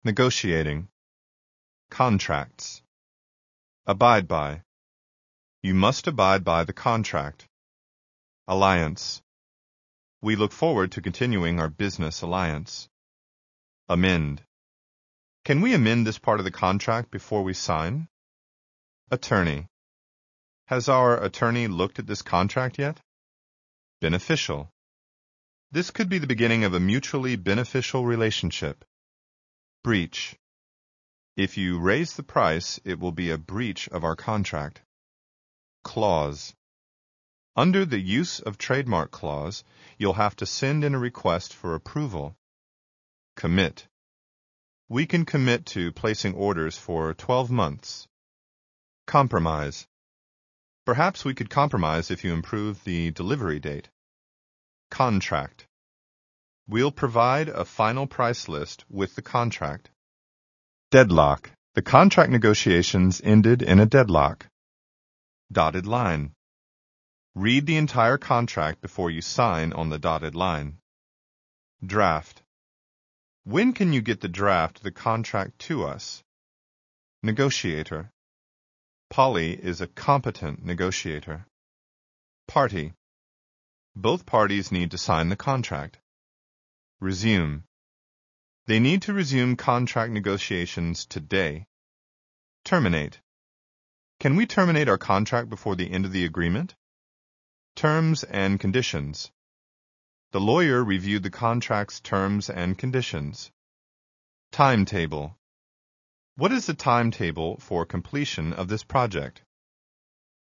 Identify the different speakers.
Speaker 1: Negotiating. Contracts. Abide by. You must abide by the contract. Alliance. We look forward to continuing our business alliance. Amend. Can we amend this part of the contract before we sign? Attorney. Has our attorney looked at this contract yet? Beneficial. This could be the beginning of a mutually beneficial relationship. Breach. If you raise the price, it will be a breach of our contract. Clause. Under the use of trademark clause, you'll have to send in a request for approval. Commit. We can commit to placing orders for 12 months. Compromise. Perhaps we could compromise if you improve the delivery date. Contract. We'll provide a final price list with the contract. Deadlock. The contract negotiations ended in a deadlock. Dotted line. Read the entire contract before you sign on the dotted line. Draft. When can you get the draft of the contract to us? Negotiator. Polly is a competent negotiator. Party. Both parties need to sign the contract. Resume. They need to resume contract negotiations today. Terminate. Can we terminate our contract before the end of the agreement? Terms and conditions. The lawyer reviewed the contract's terms and conditions. Timetable. What is the timetable for completion of this project?